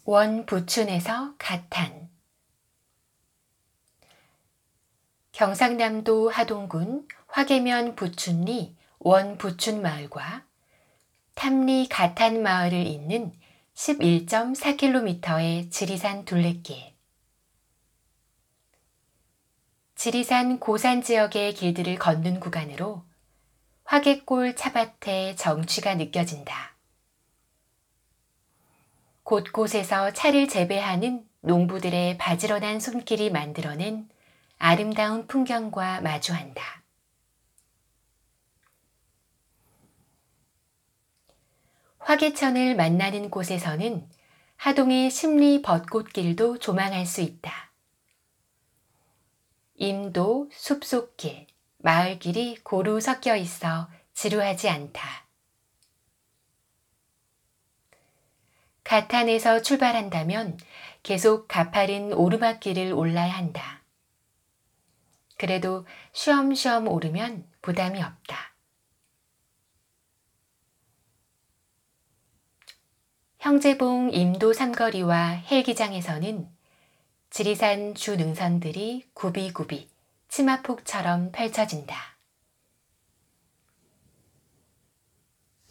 원부춘에서 가탄. 경상남도 하동군 화계면 부춘리 원부춘마을과 탐리 가탄마을을 잇는 11.4km의 지리산 둘레길. 지리산 고산 지역의 길들을 걷는 구간으로 화계골 차밭의 정취가 느껴진다. 곳곳에서 차를 재배하는 농부들의 바지런한 손길이 만들어낸 아름다운 풍경과 마주한다. 화계천을 만나는 곳에서는 하동의 십리 벚꽃길도 조망할 수 있다. 임도, 숲속길, 마을길이 고루 섞여 있어 지루하지 않다. 가탄에서 출발한다면 계속 가파른 오르막길을 올라야 한다. 그래도 쉬엄쉬엄 오르면 부담이 없다. 형제봉 임도 삼거리와 헬기장에서는 지리산 주 능선들이 굽이굽이 치마폭처럼 펼쳐진다.